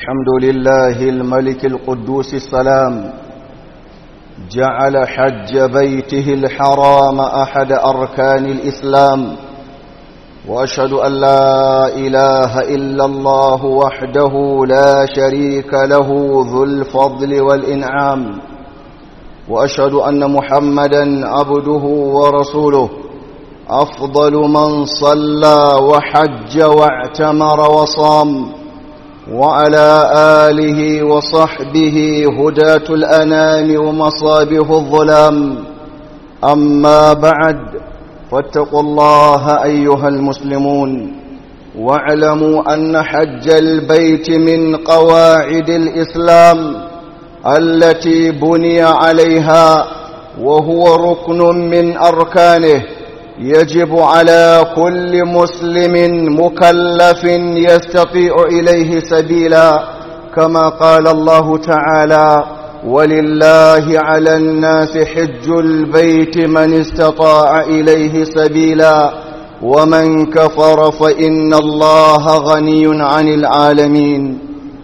الحمد لله الملك القدوس السلام، جعل حج بيته الحرام أحد أركان الإسلام، وأشهد أن لا إله إلا الله وحده لا شريك له ذو الفضل والإنعام، وأشهد أن محمدًا عبده ورسوله، أفضل من صلى وحج واعتمر وصام، وعلى آله وصحبه هداة الأنام ومصابيح الظلام. أما بعد، فاتقوا الله أيها المسلمون، واعلموا أن حج البيت من قواعد الإسلام التي بني عليها، وهو ركن من أركانه، يجب على كل مسلم مكلف يستطيع إليه سبيلا، كما قال الله تعالى: ولله على الناس حج البيت من استطاع إليه سبيلا ومن كفر فإن الله غني عن العالمين.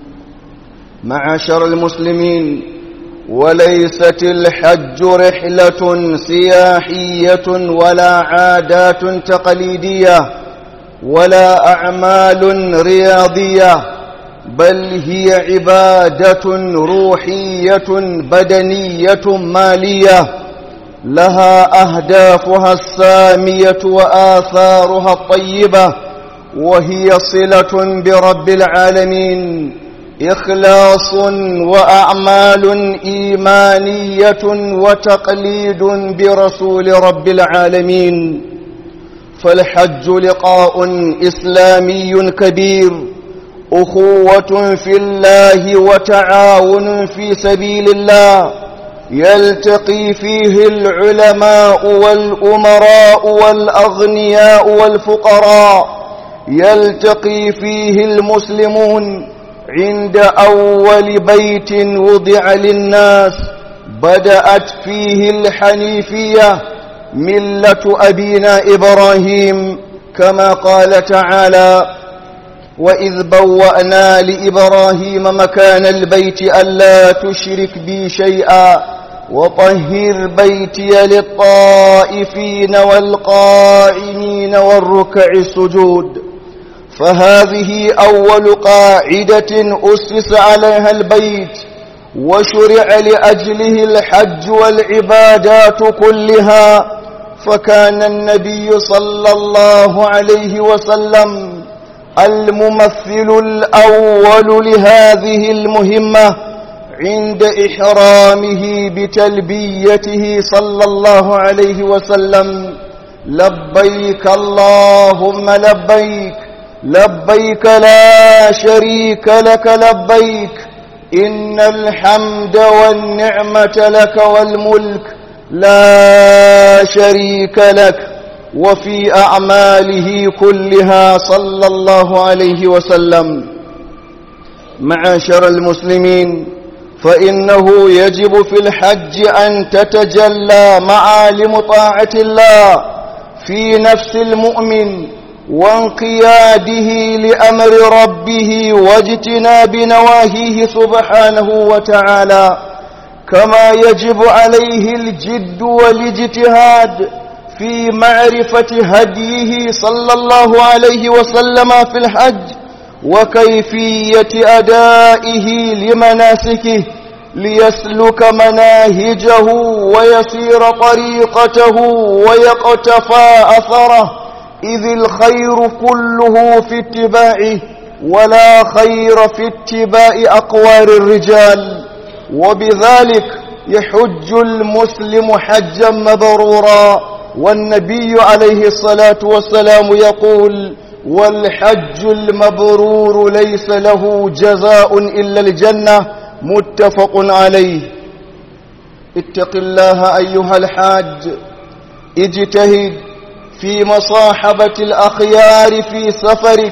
معاشر المسلمين، وليست الحج رحلة سياحية ولا عادات تقليدية ولا أعمال رياضية، بل هي عبادة روحية بدنية مالية، لها أهدافها السامية وآثارها الطيبة، وهي صلة برب العالمين، إخلاص وأعمال إيمانية وتقليد برسول رب العالمين. فالحج لقاء إسلامي كبير، أخوة في الله وتعاون في سبيل الله، يلتقي فيه العلماء والأمراء والأغنياء والفقراء، يلتقي فيه المسلمون عند أول بيت وضع للناس بدأت فيه الحنيفية، ملة أبينا إبراهيم، كما قال تعالى: وإذ بوأنا لإبراهيم مكان البيت ألا تشرك بي شيئا وطهر بيتي للطائفين والقائمين والركع السجود. فهذه أول قاعدة أسس عليها البيت، وشرع لأجله الحج والعبادات كلها. فكان النبي صلى الله عليه وسلم الممثل الأول لهذه المهمة عند إحرامه بتلبيته صلى الله عليه وسلم: لبيك اللهم لبيك، لبيك لا شريك لك لبيك، إن الحمد والنعمة لك والملك لا شريك لك. وفي أعماله كلها صلى الله عليه وسلم. معاشر المسلمين، فإنه يجب في الحج أن تتجلى معالم طاعة الله في نفس المؤمن وانقياده لأمر ربه واجتناب نواهيه سبحانه وتعالى، كما يجب عليه الجد والاجتهاد في معرفة هديه صلى الله عليه وسلم في الحج وكيفية أدائه لمناسكه، ليسلك مناهجه ويسير طريقته ويقتفى أثره، إذ الخير كله في اتباعه، ولا خير في اتباع أقوار الرجال. وبذلك يحج المسلم حجا مبرورا، والنبي عليه الصلاة والسلام يقول: والحج المبرور ليس له جزاء إلا الجنة، متفق عليه. اتق الله أيها الحاج، اجتهد في مصاحبة الأخيار في سفرك،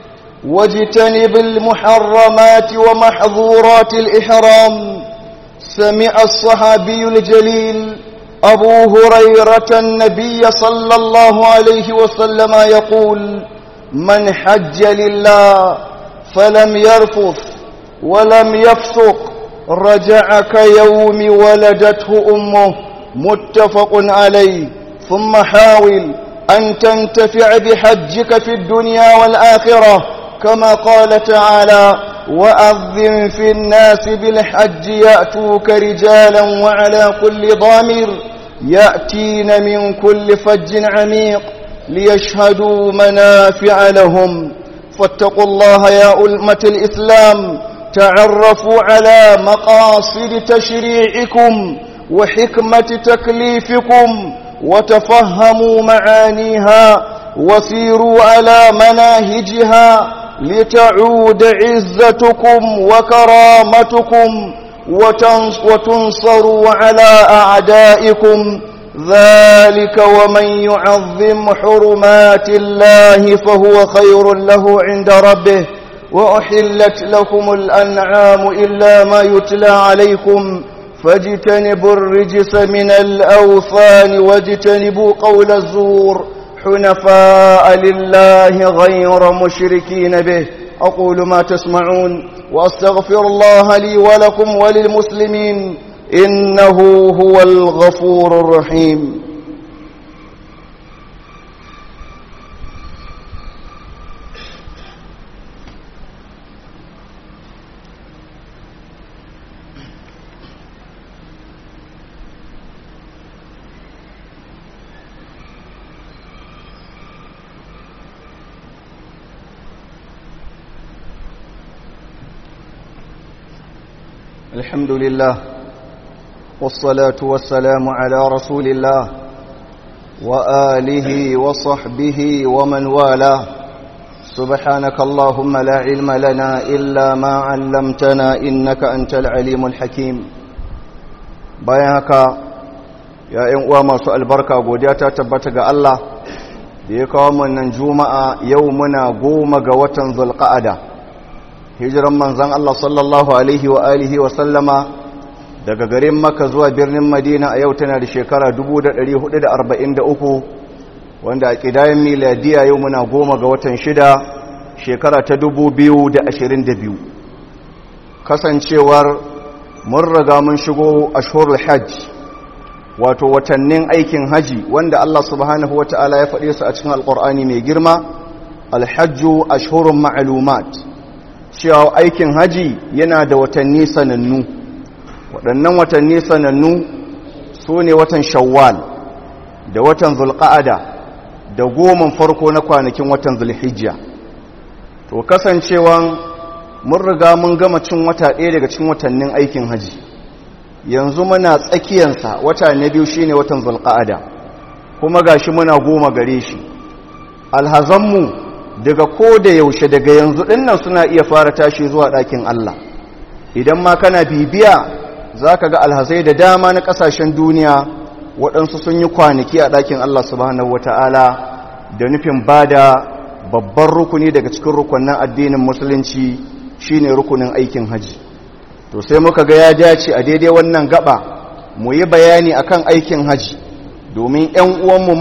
واجتنب المحرمات ومحظورات الإحرام. سمع الصحابي الجليل أبو هريرة النبي صلى الله عليه وسلم يقول: من حج لله فلم يرفث ولم يفسق رجع كيوم ولدته أمه متفق عليه. ثم حاول أن تنتفع بحجك في الدنيا والآخرة كما قال تعالى: وأذن في الناس بالحج يأتوك رجالا وعلى كل ضامر يأتين من كل فج عميق ليشهدوا منافع لهم. فاتقوا الله يا أمة الإسلام، تعرفوا على مقاصد تشريعكم وحكمة تكليفكم وتفهموا معانيها وسيروا على مناهجها لتعود عزتكم وكرامتكم وتنصروا على أعدائكم. ذلك ومن يعظم حرمات الله فهو خير له عند ربه. وأحلت لكم الأنعام إلا ما يتلى عليكم فاجتنبوا الرجس من الأوثان واجتنبوا قول الزور حنفاء لله غير مشركين به. أقول ما تسمعون وأستغفر الله لي ولكم وللمسلمين إنه هو الغفور الرحيم. الحمد لله والصلاة والسلام على رسول الله وآله وصحبه ومن والاه. سبحانك اللهم لا علم لنا إلا ما علمتنا إنك أنت العليم الحكيم. بيانك يا إنوا ما سؤال بركة ودياتا تبتغى الله ديكم النجوم يومنا قوم قوة ذو القعدة. hijiran manzan Allah sallallahu alaihi wa alihi wa sallama daga garin Makka zuwa birnin Madina a yau tana da shekara 1443 wanda a kidayen miladiya yau muna 10 ga watan 6 shekara ta 2022. kasancewar mun riga mun shigo ashhurul hajj wato watannin aikin haji wanda Allah subhanahu wataala ya faɗe su a cikin alqur'ani mai girma. alhajju ashhurun ma'lumat, cewa aikin haji yana da watanni sanannu. waɗannan watanni sanannu su ne watan shawwal da watan zulqa'ada da 10 farko na kwanakin watan zulhijja. to kasancewan mun riga mun gama cin wata ɗaya daga cikin watannin aikin haji, yanzu muna tsakiyansa wata na biyu shine watan zulqa'ada, kuma gashi muna 10 gare shi. alhazanmu daga ko da yaushe daga yanzu dinnan suna iya fara tashi zuwa ɗakin Allah. idan ma kana bibiya za ka ga alhazai da dama na ƙasashen duniya waɗansu sun yi kwanaki a ɗakin Allah subhanahu wata'ala da nufin ba da babban rukuni daga cikin rukunin addinin musulunci shine rukunin aikin haji. to sai muka ga ya dace a daidai wannan gaba mu yi bayani akan aikin haji domin 'yan uwanmu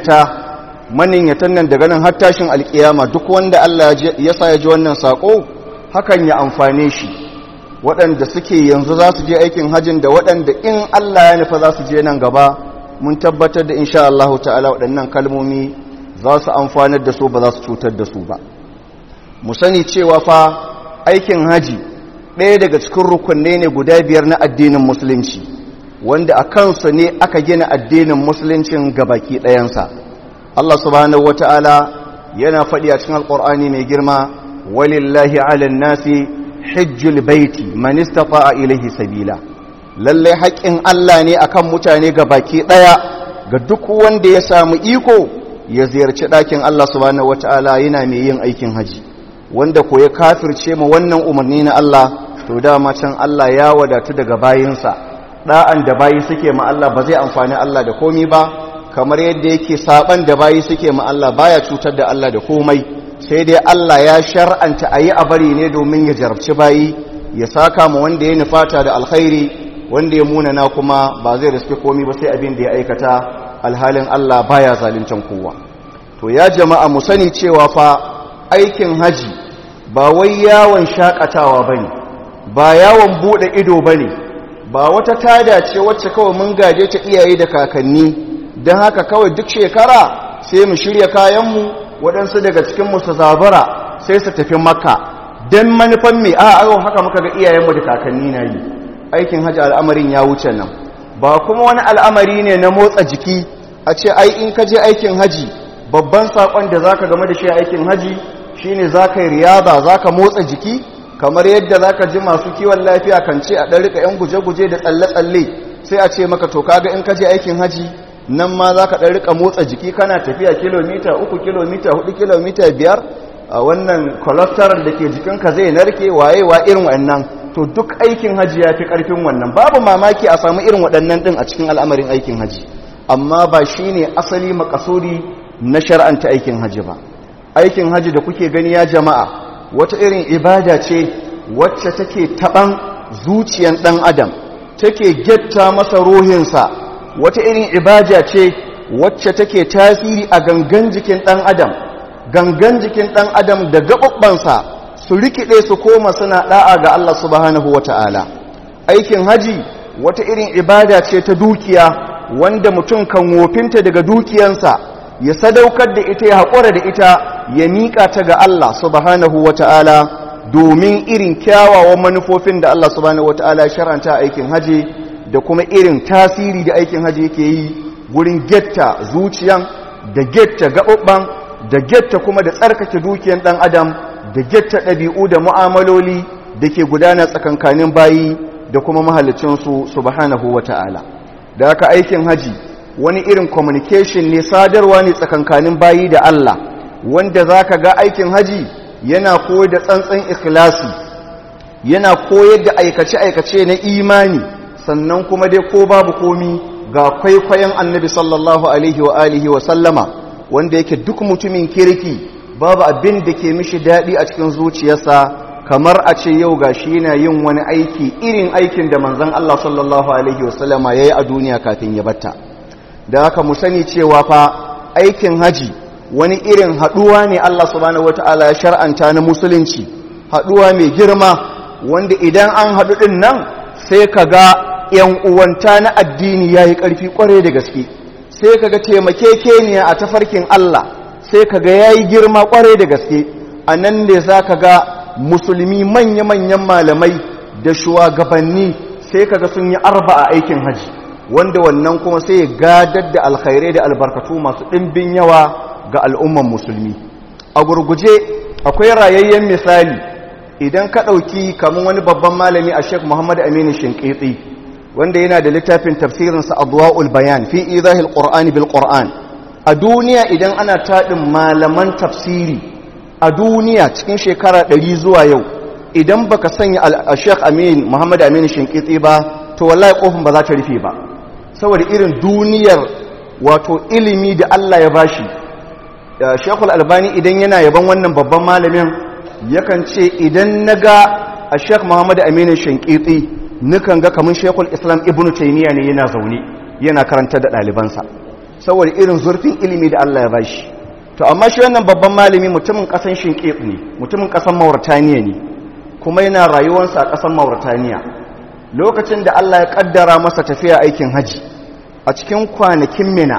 maniyyatan nan daga nan har tashin alkiyama duk wanda Allah ya sa ya ji wannan sako hakan ya amfane shi. waɗanda suke yanzu za su je aikin hajjin da waɗanda in Allah ya nufa za su je nan gaba, mun tabbatar da insha Allah ta'ala waɗannan kalmomi za su amfanar da su ba za su cutar da su ba. mu sani cewa fa aikin haji ɗaya daga cikin rukunne ne guda 5 na addinin musulunci wanda a kansu ne aka gina addinin musuluncin gabaki ɗayansa. Allah subhanahu wata'ala yana faɗi a cikin alƙur'ani mai girma: walillahi 'alan nasi hajjul baiti man istata'a ilayhi sabila. lalle haƙƙin Allah ne akan mutane gabaki ɗaya ga duk wanda ya samu iko ya ziyarci ɗakin Allah subhanahu wata'ala yana mai yin aikin haji. wanda ko ya kafirce ma wannan umarni na Allah, to dama can Allah ya wadatu daga bayinsa. da'an da bayi suke ma Allah ba zai amfani Allah da komai ba, kamar yadda yake saban da bayi suke ma Allah baya cutar da Allah da komai. sai dai Allah ya shar'anta ayi a bari ne domin ya jarabci bayi, ya saka mu wanda ya nufata da alkhairi, wanda ya munana kuma ba zai riske komai ba sai abin da ya aikata. alhalin Allah baya zaluntan kowa. to ya jama'a mu sani cewa fa aikin haji ba wai yawon shakatawa bane, ba yawon bude ido bane, ba wata tada ce wacce kawai mun gaje ta iyaye da kakanni, don haka kawai duk shekara sai mu shirya kayanmu waɗansu daga cikinmu su zabara sai su tafi Makka don manufan mai a'ayon haka muka ga iyayenmu da kakanni na yi. Aikin hajji al'amarin ya wuce nan, ba kuma wani al'amari ne na motsa jiki a ce ai in ka je aikin haji babban saƙon da za ka game da shi aikin haji shi ne za ka yi riyaba, za ka motsa jiki kamar yadda za ka ji masu kiwon lafiya kan ce a ɗarika 'yan guje-guje da tsalle-tsalle, sai a ce maka to kaga in ka je aikin haji nan ma za ka ɗarika motsa jiki kana tafiya kilomita 3 kilomita 4 kilomita 5 a wannan cholesterol da ke jikinka zai narke wayewa irin wannan. To duk aikin haji ya fi ƙarfin wannan, babu mamaki a samu irin waɗannan ɗin a cikin al'amarin aikin haji, amma ba shi ne asali makasudi na shar'anta aikin haji ba. Aikin haji da kuke gani ya jama'a wata irin ibada ce wacce take taɓan zuciyan ɗan adam, take getta masa ruhinsa, wata irin ibada ce wacce take tasiri a gangan jikin ɗan adam, gangan jikin ɗan adam da gaɓuɓɓansa su rikide su koma suna da'a ga Allah subhanahu wata'ala. Aikin haji wata irin ibada ce ta dukiya wanda mutum kan wofinta daga dukiyansa ya sadaukar da ita, ya haƙura da ita, ya miƙa ta ga Allah subhanahu wata'ala domin irin kyawawan manufofin da Allah subhanahu wata'ala shar'anta aikin haji da kuma irin tasiri da aikin haji yake yi gurin getta zuciyan da getta gaɓuɓɓan da getta kuma da tsarkake dukiyan ɗan adam da getta ɗabi'u da mu'amaloli da ke gudana tsakankanin bayi da kuma mahalicinsu subhanahu wa ta'ala. Da haka aikin haji wani irin communication ne, sadarwa ne tsakankanin bayi da Allah, wanda za ka ga aikin haji yana koyar da tsantsan ikhlasi, yana koyar da aikace-aikace na imani, sannan kuma dai ko babu komi ga kwaikwayon annabi sallallahu alaihi wa sallama, wanda yake duk mutumin kirki babu abin da ke mishi daɗi a cikin zuciyarsa kamar a ce yau ga shi yana yin wani aiki irin aikin da manzon Allah sallallahu alaihi wasallama ya yi a duniya kafin ya batta. Da haka mu sani cewa fa aikin haji wani irin haɗuwa ne Allah subhanahu wata'ala ya shar'anta na musulunci, haɗuwa mai girma wanda idan an haɗu ɗin nan sai ka ga ‘yan uwanta na addini ya yi ƙarfi ƙware da gaske, sai ka ga taimakekeniya a tafarkin Allah sai kaga yayi girma kware da gaske. A nan ne za ka ga musulmi manya-manyan malamai da shugabanni sai kaga sun yi arba a aikin haji, wanda wannan kuma sai ya gadar da alkhairai da albarkatu masu ɗimbin yawa ga al'umman musulmi. A gurguje akwai rayayyen misali idan ka ɗauki kamar wani babban malami a Sheikh Muhammad Aminu Shinqiti, wanda yana da littafin tafsirinsa Adwa'ul Bayan fi idahil Qur'ani bil Qur'an. A duniya idan ana taɗin malaman tafsiri a duniya cikin shekara 100 zuwa yau, idan baka sanya Sheikh Muhammad Aminu Shinqiti ba, to wallahi kofin ba za ta rufe ba, saboda irin duniyar wato ilimi da Allah ya bashi. Sheikhul Albani idan yana yaban wannan babban malamin yakan ce idan naga Sheikh Muhammad Aminu Shinqiti nukan ga kamar Sheikhul Islam Ibn Taymiyyah ne yana zaune yana karanta da ɗalibansa, saboda irin zurfin ilimi da Allah ya bashi. To amma shi wannan babban malami mutumin ƙasan Shinqit ne, mutumin ƙasan Mauritania ne, kuma yana rayuwarsa a ƙasan Mauritania. Lokacin da Allah ya kaddara masa tafiya aikin haji a cikin kwanakin Mina,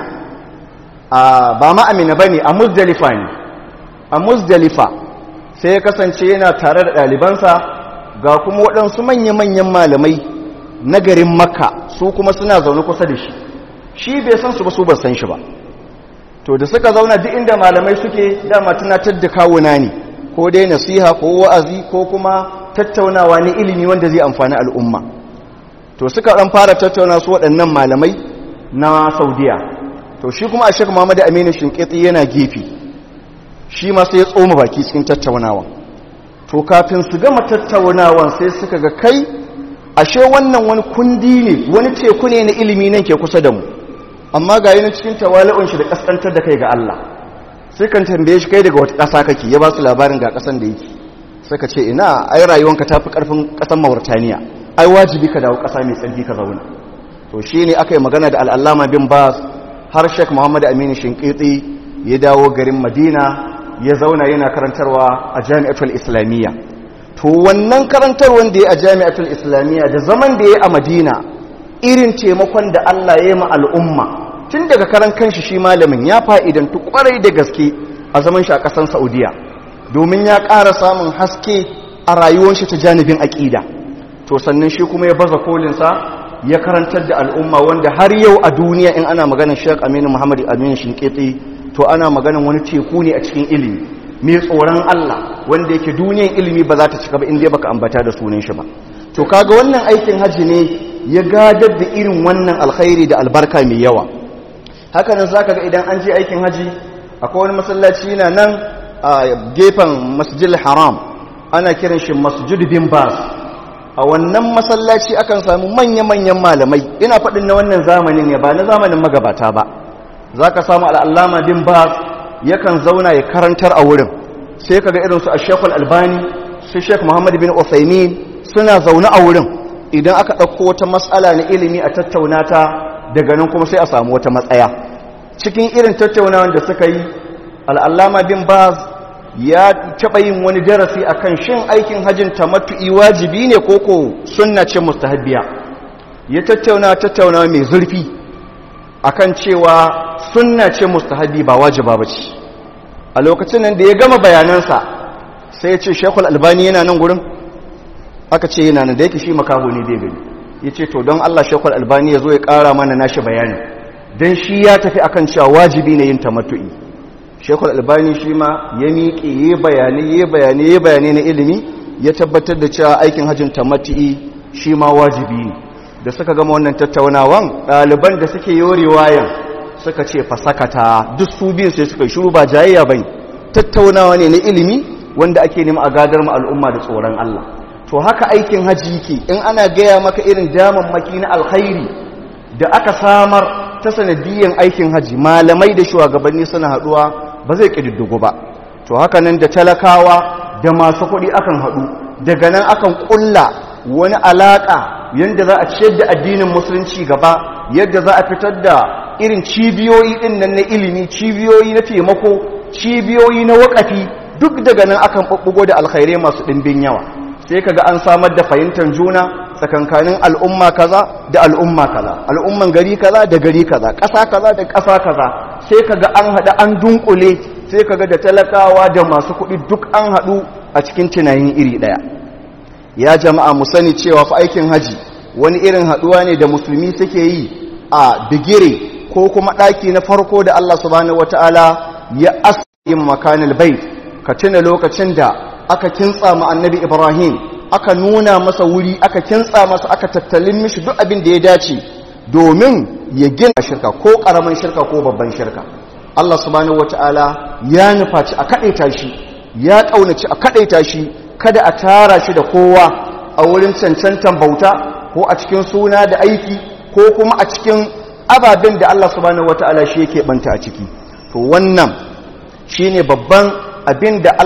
ba ma Amina bane, a Muzdalifa ne. A Muzdalifa sai ya kasance yana tare da ɗalibansa, ga kuma waɗansu manya-manyan malamai na garin Makka su kuma suna zaune kusa da shi. Shi bai san su ba, su ban san shi ba. To da suka zauna duk inda malamai suke dama tunatar da kawuna ne, ko dai nasiha ko wa'azi ko kuma tattaunawa ne ilimi wanda zai amfani al'umma. To suka ɗan fara tattauna su waɗannan malamai na Saudiya. To shi kuma a Sheikh Muhammad Aminu Shinqiti yana gefe, shi ma sai ya tsoma baki cikin tattaunawa. To kafin su gama tattaunawan sai suka ga kai ashe wannan wani kundi ne, wani teku ne na ilimi nan ke kusa da mu, amma ga yana cikin tawali'un shi da kaskantar da kai ga Allah. Sai kan tambaye shi kai daga wata ƙasa kake, ya ba su labarin ga ƙasan da yake. Suka ce ina ai rayuwanka tafi ƙarfin ƙasan Mauritania, ai wajibi ka dawo ƙasa mai tsarki ka zauna. To shi ne aka yi magana da al'allama bin Bas har Sheikh Muhammad Aminu Shinqiti ya dawo garin Madina ya zauna yana karantarwa a Jami'atul Islamiyya. To to wannan karantar wanda ya a jami'atul islamiyya da zaman da ya a madina irin taimakon da Allah ya yi ma al'umma tun daga karan kanshi shi malamin ya fa'idantu kwarai da gaske a zaman shi a ƙasar saudiya domin ya ƙara samun haske a rayuwar shi ta janibin aƙida to sannan shi kuma ya baza kolinsa ya karantar da al'umma wanda har yau a duniya in ana maganar Sheikh Aminu Muhammad Aminu Shinkiti to ana maganar wani teku ne a cikin ilimi mai tsoron Allah wanda yake duniyar ilimi ba za ta cika ba inda baka ambata da sunan shi ba to kaga wannan aikin haji ne ya gadar da irin wannan alkhairi da albarka mai yawa haka nan zaka ga idan an je aikin haji akwai wani masallaci yana nan a gefen Masjidil Haram ana kiran shi Masjid bin Baz a wannan masallaci akan samu manya-manyan malamai ina faɗin na wannan zamanin ne ba na zamanin magabata ba za ka samu al'allama bin bas yakan zauna ya karantar a wurin sai ka ga irinsu a shekul albani su shek muhammad bin usaimin suna zaune a wurin idan aka ɗauko wata matsala na ilimi a tattauna ta daga nan kuma sai a samu wata matsaya cikin irin tattaunawan da suka yi al'allama bin bas ya taɓa yin wani darasi akan shin aikin hajjin tamattu'i wajibi ne koko sunna ce mustahabbiya ya tattauna mai zurfi akan cewa sunna ce mustahabbi ba wajiba bace a lokacin nan da ya gama bayanansa sai ya ce Sheikhul Albani yana nan gurin aka ce yana nan da yake shi makaho ne bai gani yace to don Allah Sheikhul Albani ya zo ya ƙara mana nashi bayani dan shi ya tafi akan cewa wajibi ne yin tamattu'i Sheikhul Albani shi ma ya miƙe ya bayanai na ilimi ya tabbatar da cewa aikin hajjin tamattu'i shi ma wajibi ne da suka gama wannan tattaunawan ɗaliban da suke yi riwayan suka ce fasakata duk su biyun sai suka shiru ba jayayya bane tattaunawa ne na ilimi wanda ake nema a gadar mu al'umma da tsoron Allah to haka aikin haji yake in ana gaya maka irin damammaki na alkhairi da aka samar ta sanadiyan aikin haji malamai da shugabanni suna haɗuwa ba zai ƙididdigo ba to haka nan da talakawa da masu kuɗi akan haɗu daga nan akan ƙulla wani alaƙa yadda za a ciyar da addinin musulunci gaba yadda za a fitar da irin cibiyoyi ɗin nan na ilimi cibiyoyi na taimako cibiyoyi na waƙafi duk daga nan akan ɓuɓɓugo da alkhairai masu ɗimbin yawa sai kaga an samar da fahimtar juna tsakankanin al'umma kaza da al'umma kaza al'umman gari kaza da gari kaza ƙasa kaza da ƙasa kaza sai kaga an haɗa an dunkule sai kaga da talakawa da masu kuɗi duk an haɗu a cikin tunanin iri ɗaya ya jama'a mu sani cewa fa aikin haji wani irin haɗuwa ne da musulmi suke yi a bigire ko kuma ɗaki na farko da Allah subhanahu wataala ya asyin makanil bait ka tuna lokacin da aka kintsa ma annabi Ibrahim aka nuna masa wuri aka kintsa masa aka tattalin mishi duk abin da ya dace domin ya gina shirka ko karaman shirka ko babban shirka Allah subhanahu wataala ya nufaci a kadaita shi ya kaunaci a kadaita shi kada a tara shi da kowa a wurin cancantan bauta ko a cikin suna da aiki ko kuma a cikin ababen da Allah subhanahu wataala shi yake banta a ciki to wannan shine babban abin da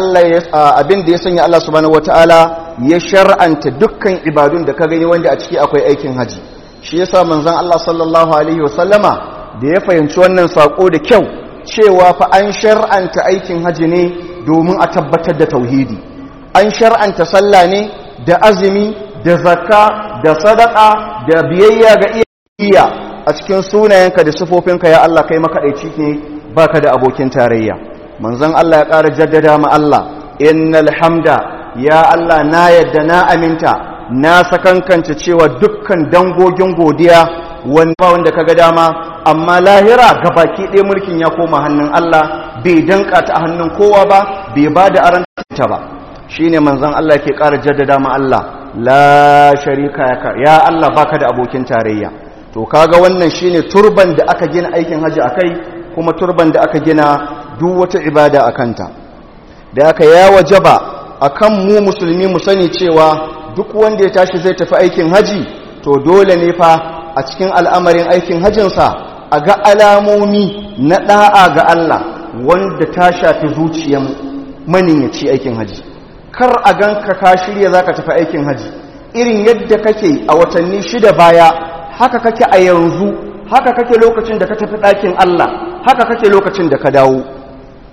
ya sanya Allah subhanahu wataala ya shar'anta dukkan ibadun da ka gani wanda a ciki akwai aikin haji shi yasa manzon Allah sallallahu alaihi wasallama da ya fahimci wannan sako da kyau cewa fa an shar'anta aikin haji ne domin a tabbatar da tauhidi an shar'anta sallah ne da azumi da zakka da sadaka da biyayya ga iyaye a cikin sunayenka da sifofinka ya Allah kai makadaici ne baka da abokin tarayya manzon Allah ya ƙara jaddada ma Allah innal hamda ya Allah na yadda na aminta na sakankance cewa dukkan dangogin godiya wanda kaga dama amma lahira gabaki ɗaya mulkin ya koma hannun Allah bai danka ta a hannun kowa ba bai bada aranta ba shine manzon Allah yake ƙara jaddada ma Allah la sharika ya Allah baka da abokin tarayya to kaga wannan shine turban da aka gina aikin haji akai kuma turban da aka gina duk wata ibada a kanta da aka ya wajaba akan mu musulmi mu sani cewa duk wanda ya tashi zai tafi aikin haji to dole ne fa a cikin al'amarin aikin hajinsa a ga alamomi na da'a ga Allah wanda ta shafi zuciyar maniyyaci aikin haji kar a ganka ka shirya zaka tafi aikin haji irin yadda kake a watanni 6 baya haka kake a yanzu haka kake lokacin da ka tafi ɗakin Allah haka kake lokacin da ka dawo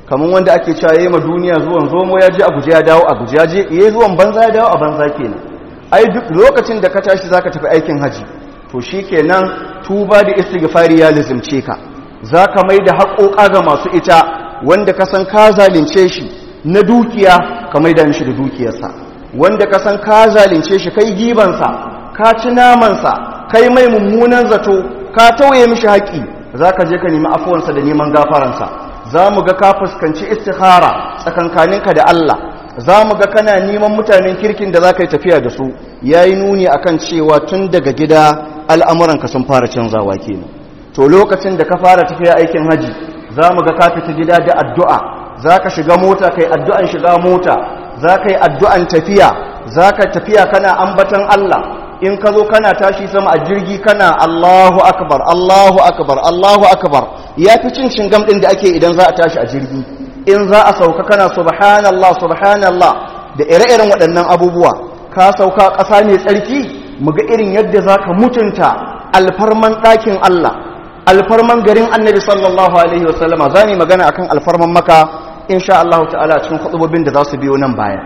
kamar wanda ake cewa yayi ma duniya zuwan zomo ya je a guje ya dawo a guje ya je yayi zuwan banza ya dawo a banza kenan. Ai duk lokacin da ka tashi zaka tafi aikin haji to shikenan tuba da istighfari ya lazimce ka, zaka mai da haƙoƙa ga masu ita wanda ka san ka zalunce shi na dukiya ka mai da mishi da dukiyarsa, wanda ka san ka zalunce shi kai gibansa ka ci namansa kai mai mummunan zato ka tauye mishi haƙi, zaka je ka nemi afuwansa da neman gafaransa. za mu ga ka fuskanci istikhara tsakankaninka da Allah, za mu ga kana neman mutanen kirkin da za ka yi tafiya da su. Ya yi nuni a kan cewa tun daga gida al'amuranka sun fara canzawa kenan. To lokacin da ka fara tafiya aikin haji za mu ga ka fita gida da addu'a, za ka shiga mota ka yi addu'an shiga mota, za ka yi addu'an tafiya, za ka tafiya kana ambatan Allah. In ka zo kana tashi sama a jirgi kana Allahu akbar Allahu akbar Allahu akbar, ya fi cin shingam ɗin da ake idan za a tashi a jirgi. In za a sauka kana subhanallah subhanallah da ire-iren waɗannan abubuwa. Ka sauka ƙasa mai tsarki, mu ga irin yadda za ka mutunta alfarman ɗakin Allah, alfarman garin annabi sallallahu alaihi wasallama. za mu magana akan alfarman maka insha Allah ta'ala cikin khutubobin da za su biyo nan baya.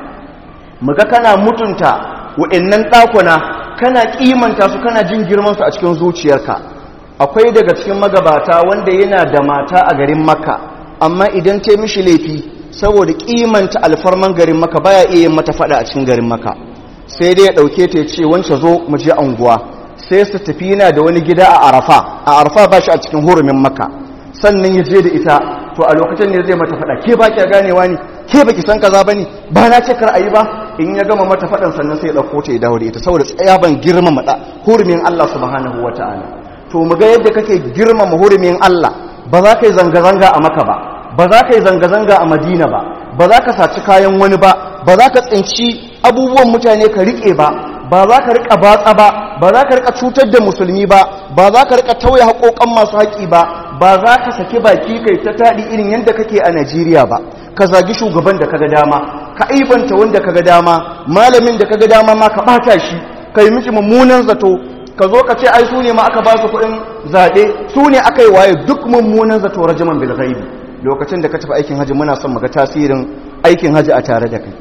mu ga kana mutunta waɗannan ɗakuna, kana kimanta su, kana jin girman su a cikin zuciyarka. Akwai daga cikin magabata wanda yana da mata a garin Makka, amma idan ta mishi laifi saboda kimanta alfarman garin Makka baya iya yin mata fada a cikin garin Makka, sai dai ya dauke ta ya ce wance zo mu je anguwa, sai su tafi yana da wani gida a Arafa ba shi a cikin hurumin Makka, sannan ya je da ita. To a lokacin ne zai mata fada, ke ba ki ganewa ne, ke baki san kaza bane, ba na ce kar ayi ba. In ya gama mata fadan sannan sai ya dauko ta ya dawo da ita, saboda tsayaban girmama hurumin Allah subhanahu wataala. To mu ga yadda kake girmama hurumin Allah. Ba za ka yi zanga-zanga a Makka ba za ka yi zanga-zanga a Madina ba za ka saci kayan wani ba za ka tsinci abubuwan mutane ka rike ba za ka rika batsa ba za ka rika cutar da musulmi ba za ka rika tauye haƙoƙan masu haƙi ba za ka saki baki kai ta taɗi irin yadda kake a Najeriya ba, ka zagi shugaban da kaga dama, ka aibanta wanda kaga dama, malamin da kaga dama ma ka ɓata shi, ka yi miki mummunan zato, ka zo ka ce ai su ne ma aka ba su kuɗin zaɓe, su ne aka yi waye, duk mummunan zato rajaman bil ghaibi. Lokacin da ka tafi aikin haji muna son mu ga tasirin aikin haji a tare da kai,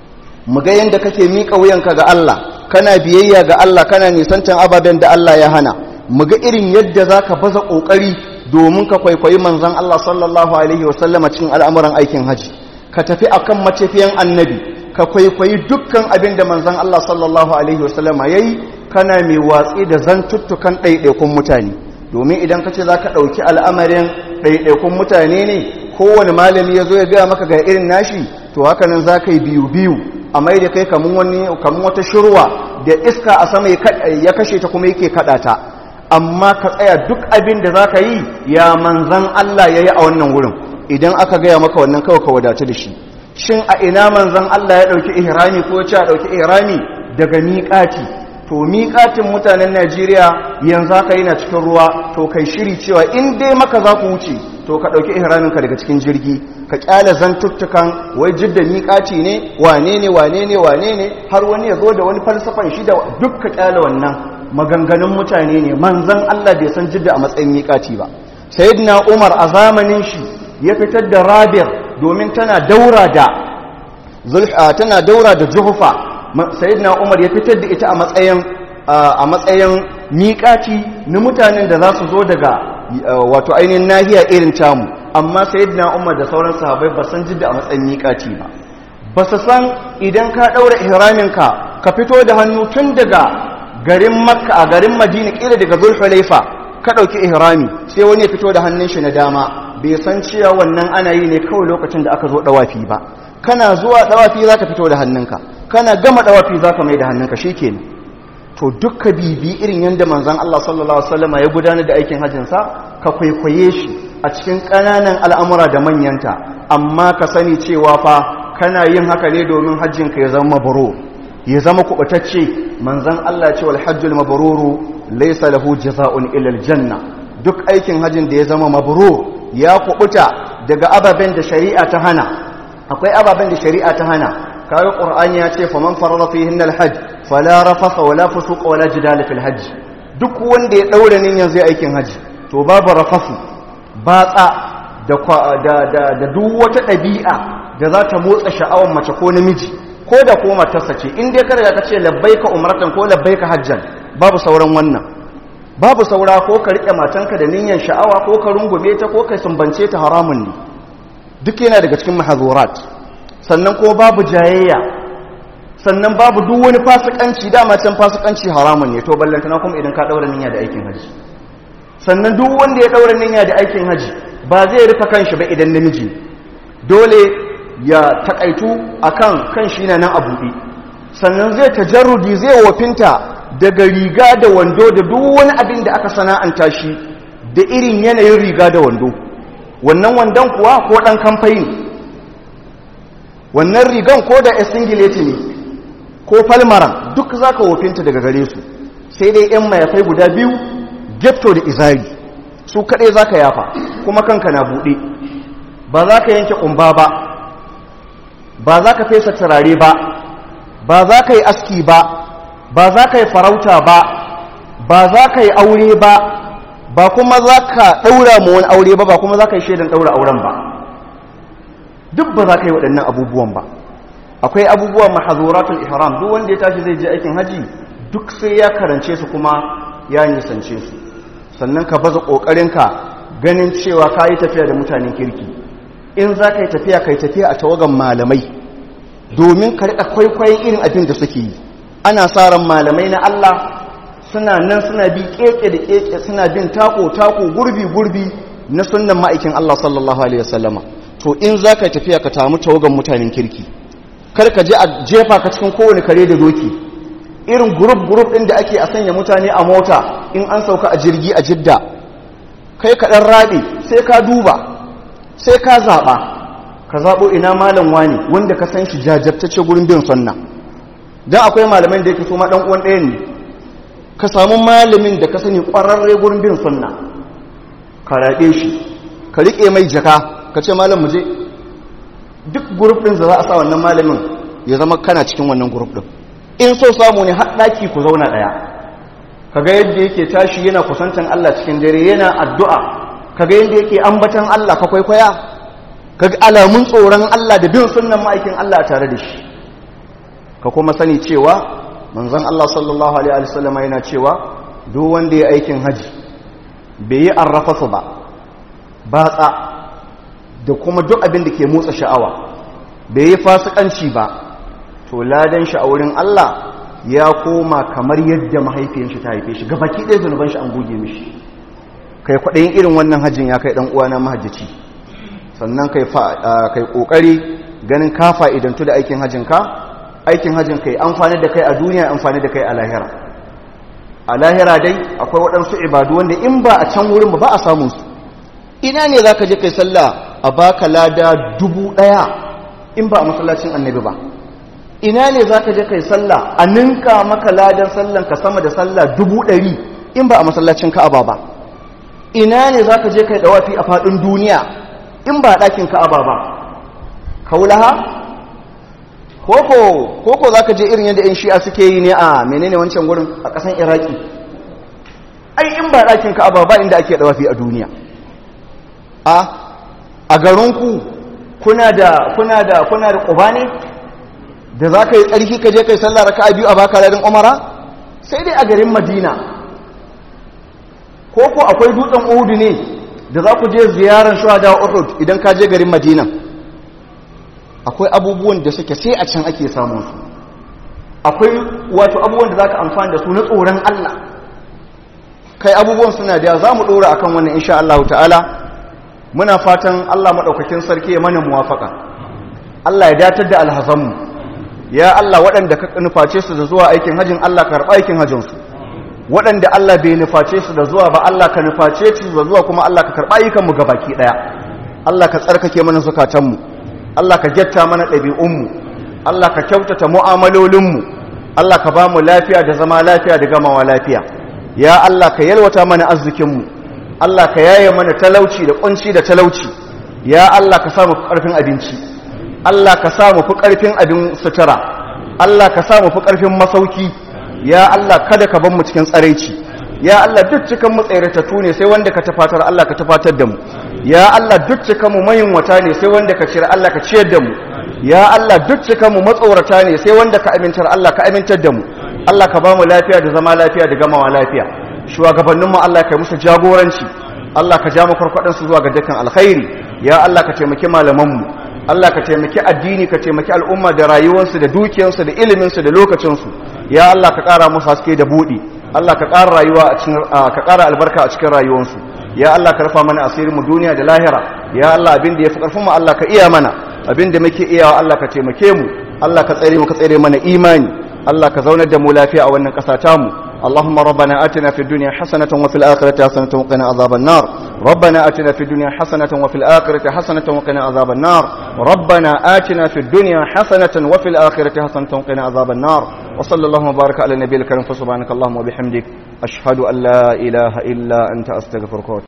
mu ga yadda kake miƙa wuyanka ga Allah, kana biyayya ga Allah, kana nisantan ababen da Allah ya hana. Mu ga irin yadda za ka baza ƙoƙari domin ka kwaikwayi manzon Allah sallallahu alaihi wasallama cikin al'amuran aikin haji, ka tafi akan matafiyan annabi, ka kwaikwayi dukkan abin da manzon Allah sallallahu alaihi wasallama yayi, kana mai watsi da zantuttukan ɗaiɗaikun mutane. Domin idan ka ce za ka ɗauki al'amarin ɗaiɗaikun mutane ne, kowane malami ya zo ya gaya maka ga irin nashi, to haka nan za ka yi biyu a mai da kai kamar wata shirwa da iska a sama ya kashe ta kuma yake kaɗa ta. Amma ka tsaya duk abin da za ka yi ya manzan Allah ya yi a wannan wurin. Idan aka gaya maka wannan kawai ka wadatu da shi. Shin a ina manzan Allah ya ɗauki ihrami ko ya ce a ɗauki ihrami? Daga miƙati. To miƙatin mutanen Najeriya yanzu haka yana cikin ruwa, to kai shiri cewa in dai maka za ku wuce, to ka ɗauki ihraminka daga cikin jirgi, ka ƙyale zantuttukan wai jidda miƙati ne, wane ne, har wani ya zo da wani falsafan shi da duk ka ƙyale wannan maganganun mutane ne. Manzan Allah bai san jidda a matsayin miƙati ba. Sayyidina Umar a zamanin shi ya fitar da Rabir domin tana daura da Juhfa. Sayyidina Umar ya fitar da ita a matsayin miƙati na mutanen da za su zo daga wato ainihin nahiya irin tamu. Amma Sayyidina Umar da sauran sahabbai ba san jidda a matsayin miƙati ba su san idan ka ɗaura ihraminka ka fito da hannu tun daga garin Makka a garin Madina, kila daga Zulhulaifa ka ɗauki ihrami, sai wani ya fito da hannun shi na dama, bai san cewa wannan ana yi ne kawai lokacin da aka zo ɗawafi ba. Kana zuwa ɗawafi za ka fito da hannunka, kana gama ɗawafi za ka mai da hannunka, shi ke. To dukka bibi irin yadda manzan Allah sallallahu Alaihi wasallama ya gudanar da aikin hajjinsa, ka kwaikwaye shi a cikin ƙananan al'amura da manyanta, amma ka sani cewa fa kana yin haka ne domin hajjinka ya zama mabrur, ya zama kuɓutacce. Manzan Allah ce wal hajjul mabruru laysa lahu jaza'un illa aljanna. Duk aikin hajjin da ya zama mabrur, ya kuɓuta daga ababen da shari'a ta hana. Akwai ababen da shari'a ta hana. Kawo Qur'ani ya ce faman farada fihin alhajj fala rafasa wala fusuqa wala jidala fil hajj. Duk wanda ya daura nin yanzu aikin haji, to babu rafasu, batsa, da duk wata ɗabi'a da za ta motsa sha'awar mace ko namiji ko da ko matarsa ce in dai kada ka ce labbaika umratan ko labbaika hajjan babu sauran wannan babu saura ko ka rike matanka da niyyar sha'awa ko ka rungume ta ko ka sumbance ta haramun ne duk yana daga cikin mahzurat sannan ko babu jayayya sannan babu duk wani fasikanci dama can fasikanci haramun ne to ballantana kuma idan ka daura niyya da aikin haji sannan duk wanda ya daura niyya da aikin haji ba zai rufe kanshi ba idan namiji dole ya takaitu akan kanshi na nan a buɗe sannan zai tajarrudi zai wafinta daga riga da wando da duk wani abin da aka sana'anta shi da irin yanayin riga da wando wannan wandon kuwa ko ɗan kamfayin wannan rigan ko da singileti ne ko falmaran duk za ka wafinta daga gare su sai dai 'yan mayafai guda biyu gefto da izari su kaɗai za ka yafa kuma kanka na buɗe ba za ka yanke ƙumba ba ba za ka fesa turare ba ba za ka yi aski ba ba za ka yi farauta ba ba za ka yi aure ba ba kuma za ka ɗaura ma wani aure ba ba kuma za ka yi shaidan ɗaura auren ba duk ba za ka yi waɗannan abubuwan ba akwai abubuwan mahazuratul ihram duk wanda ya tashi zai je aikin haji duk sai ya karance su kuma ya nisance su sannan ka baza ƙoƙarinka ganin cewa ka yi tafiya da mutanen kirki in za ka yi tafiya a tawagan malamai domin ka riƙa kwaikwayon irin abin da suke yi ana sa ran malamai na Allah suna nan suna bi keke da keke suna bin tako gurbi na sunnan ma'aikin Allah sallallahu alaihi wasallama to in za ka yi tafiya ka tamu tawagan mutanen kirki kar ka je a jefa ka cikin kowane kare da doki irin group ɗin da ake a sanya mutane a mota in an sauka a jirgi a jidda kai ka ɗan raɗe sai ka duba sai ka zaɓa ka zaɓo ina malam wani wanda ka san shi jajabtace gurin bin sunna don akwai malamin da yake so ma ɗan uwan ɗayan ne ka samu malamin da ka sani ƙwararre gurin bin sunna ka raɗe shi ka riƙe mai jaka ka ce malam mu je duk group ɗin da za a sa wannan malamin ya zama kana cikin wannan group ɗin in so samu ne haɗaki ku zauna ɗaya kaga yadda yake tashi yana kusantan Allah cikin dare yana addu'a kaga yadda yake ambatan Allah ka kwaikwaya kaga alamun tsoron Allah da bin sunnan ma'aikin Allah a tare da shi ka kuma sani cewa manzon Allah sallallahu alaihi wasallam yana cewa duk wanda ya aikin haji bai yi arrafasu ba batsa da kuma duk abin da ke motsa sha'awa bai yi fasikanci ba to ladan shi a wurin Allah ya koma kamar yadda mahaifiyar shi ta haife shi gabaki ɗaya zunuban shi an goge mishi kai kwaɗayin irin wannan hajjin ya kai ɗan uwana mahajjaci sannan kai ƙoƙari ganin ka fa'idantu da aikin hajjinka aikin hajjin kai amfani da kai a duniya amfani da kai a lahira dai akwai waɗansu ibadu wanda in ba a can wurin ba a samun su ina ne za ka je kai sallah a baka lada 1000 in ba a masallacin annabi ba ina ne za ka je kai sallah a ninka maka ladan sallan ka sama da sallah 100 in ba a masallacin ka'aba ba ina ne za ka je kai dawafi a faɗin duniya in ba a ɗakin ka'aba ba kaulaha koko za ka je irin yadda 'yan shi'a suke yi ne a menene wancan gurin a ƙasan iraki ai in ba ɗakin ka'aba ba inda ake dawafi a duniya a garinku kuna da ƙuba ne da za ka yi tsarki ka je kai sallah raka'a 2 a baka ladin umara sai dai a garin madina ko akwai dutsen uhudu ne da za ku je ziyarar shuhada uhud idan ka je garin madina akwai abubuwan da suke sai a can ake samun su akwai wato abubuwan da za ka amfani da su na tsoron Allah kai abubuwan suna da za mu ɗora akan wannan insha Allah ta'ala muna fatan Allah maɗaukakin sarki ya mana muwafaka Allah ya datar da alhazanmu ya Allah waɗanda ka nuface su da zuwa aikin hajjin Allah ka karɓa aikin hajjinsu waɗanda Allah bai nuface su da zuwa ba Allah ka nuface su da zuwa kuma Allah ka karɓa ayyukanmu ga baki ɗaya Allah ka tsarkake mana zukatanmu Allah ka gyatta mana ɗabi'unmu Allah ka kyautata mu'amalolinmu Allah ka ba mu lafiya da zama lafiya da gamawa lafiya ya Allah ka yalwata mana arzikinmu Allah ka yaye mana talauci da kunci da talauci ya Allah ka samu ƙarfin abinci Allah ka samu fi ƙarfin abin sutura Allah ka samu fi ƙarfin masauki ya Allah kada ka bar mu cikin tsaraici ya Allah duk cikin mu tsairatatu ne sai wanda ka tafatar Allah ka tafatar da mu ya Allah duk cika mu mayunwata ne sai wanda ka ciyar Allah ka ciyar da mu ya Allah duk cika mu matsorata ne sai wanda ka amintar Allah ka amintar da mu Allah ka ba mu lafiya da zama lafiya da gamawa lafiya shugabanninmu Allah ka yi musu jagoranci Allah ka ja mu farfadansu zuwa ga dukkan alkhairi ya Allah ka taimaki malamanmu Allah ka taimaki addini ka taimaki al'umma da rayuwarsu da dukiyarsu da iliminsu da lokacinsu ya Allah ka ƙara musu haske da buɗi Allah ka ƙara rayuwa a cikin ka ƙara albarka a cikin rayuwarsu ya Allah ka rufa mana asirin mu duniya da lahira ya Allah abin da yafi karfin mu Allah ka iya mana abin da muke iyawa Allah ka taimake mu Allah ka tsare mana imani Allah ka zaunar da mu lafiya a wannan ƙasa tamu اللهم ربنا آتنا في الدنيا حسنة وفي الآخرة حسنة وقنا عذاب النار ربنا آتنا في الدنيا حسنة وفي الآخرة حسنة وقنا عذاب النار ربنا آتنا في الدنيا حسنة وفي الآخرة حسنة وقنا عذاب النار وصلى الله وبارك على النبي الكريم فسبحانك اللهم وبحمدك أشهد أن لا إله إلا أنت أستغفرك